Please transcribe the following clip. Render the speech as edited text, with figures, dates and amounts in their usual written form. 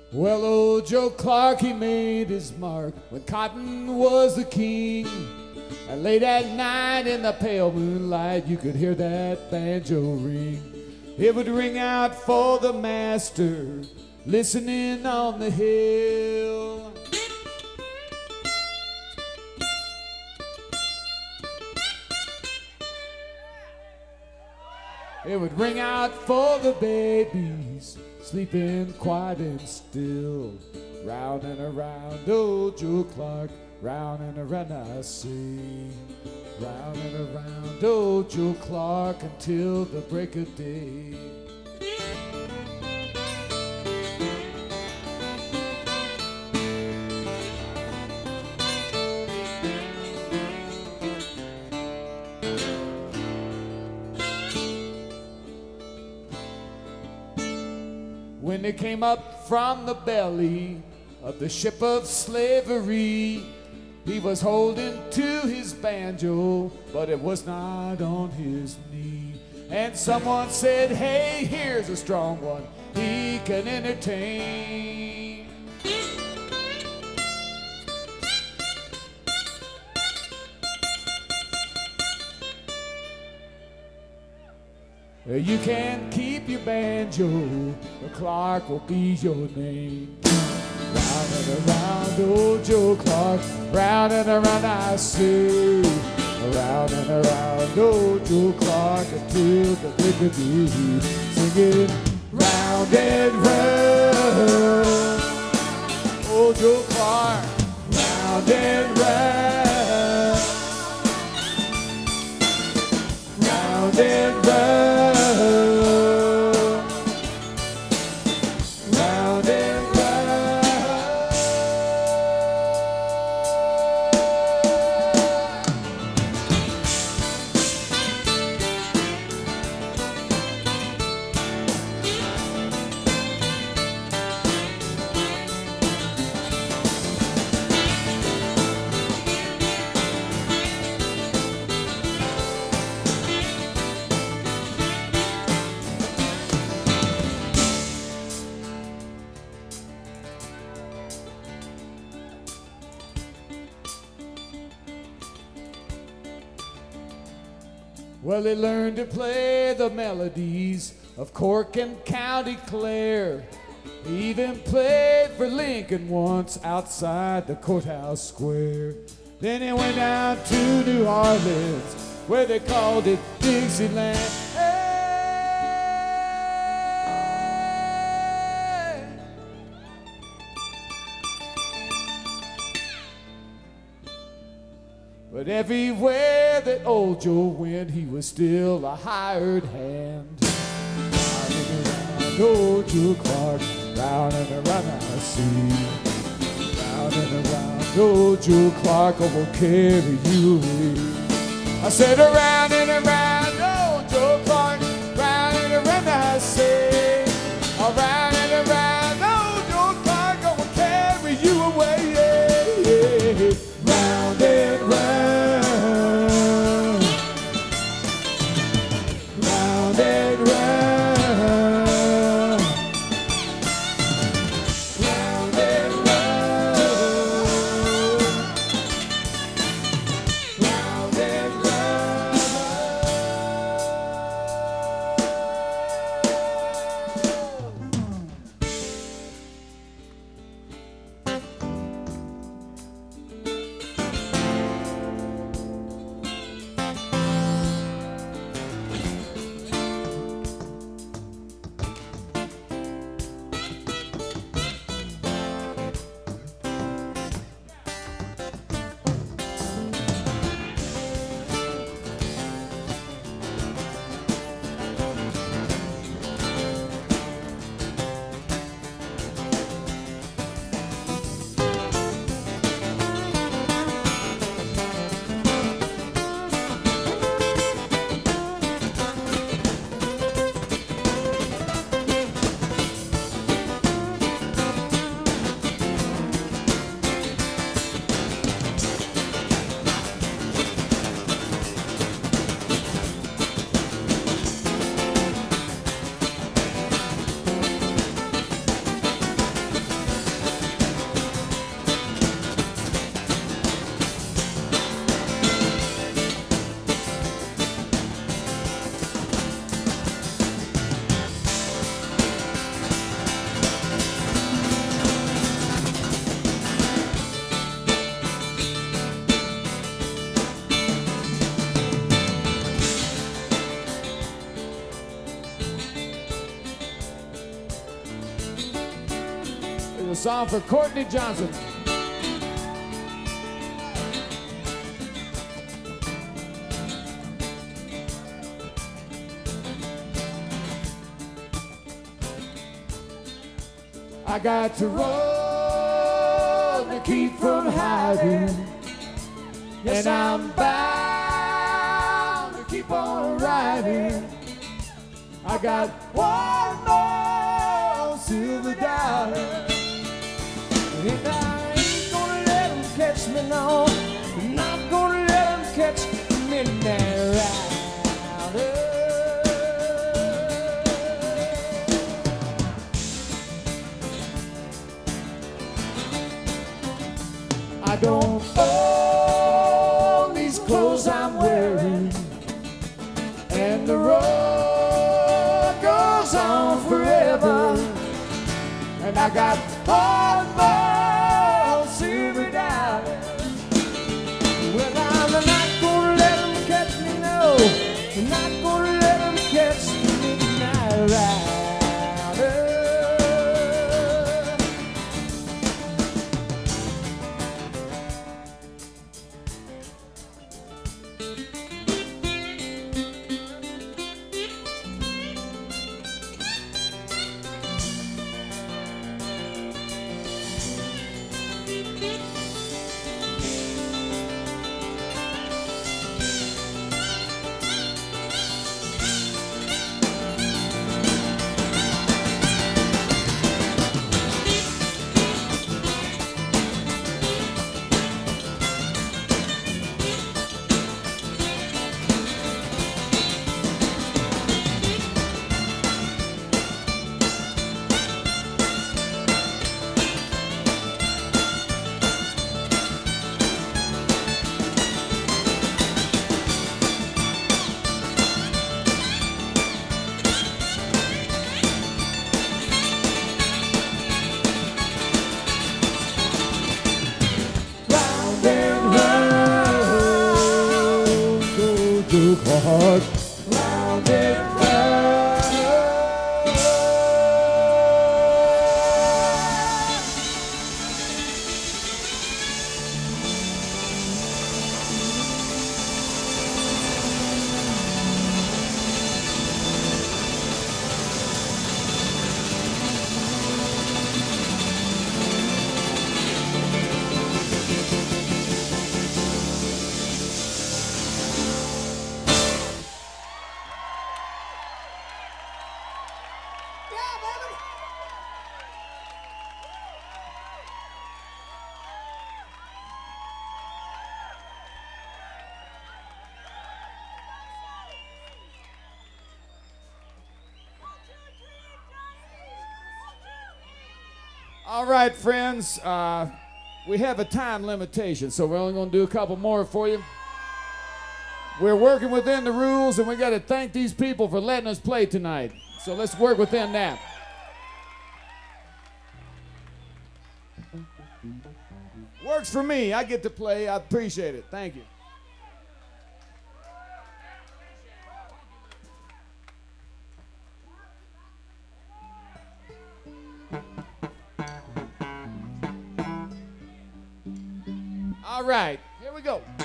Well, old Joe Clark, he made his mark when cotton was the king. And late at night in the pale moonlight, you could hear that banjo ring. It would ring out for the master, listening on the hill. It would ring out for the babies, sleeping quiet and still. Round and around old Joe Clark, round and around I sing. Round and around old Joe Clark until the break of day. When they came up from the belly of the ship of slavery, he was holding to his banjo, but it was not on his knee. And someone said, hey, here's a strong one, he can entertain. You can keep your banjo, but Clark will be your name. Round and around, old Joe Clark, round and around I sing. Round and around, old Joe Clark, until the break of day. Singing round and round, old Joe Clark, round and round, round and round. Well, he learned to play the melodies of Cork and County Clare. He even played for Lincoln once outside the courthouse square. Then he went down to New Orleans, where they called it Dixieland. Hey! But everywhere that old Joe went, he was still a hired hand. Round and around old Joe Clark, round and around I see. Round and around old Joe Clark, I will carry you away. I said around and around old Joe Clark, round and around I say. Around and around old Joe Clark, I will carry you away. Yeah, yeah. Round and round, round and round, round and round, round and round. a song for Courtney Johnson. I got to run to keep from hiding, and I'm bound to keep on riding. I got one more silver dollar, and I ain't gonna let them catch me, no. I'm not gonna let them catch me now. I don't own these clothes I'm wearing, and the road goes on forever, and I got one more silver dollar. Well, I'm not gonna let them catch me, no. I'm not gonna let them catch me now. Heart round and round. All right, friends, we have a time limitation, so we're only going to do a couple more for you. We're working within the rules, and we got to thank these people for letting us play tonight. So let's work within that. Works for me. I get to play. I appreciate it. Thank you. All right, here we go.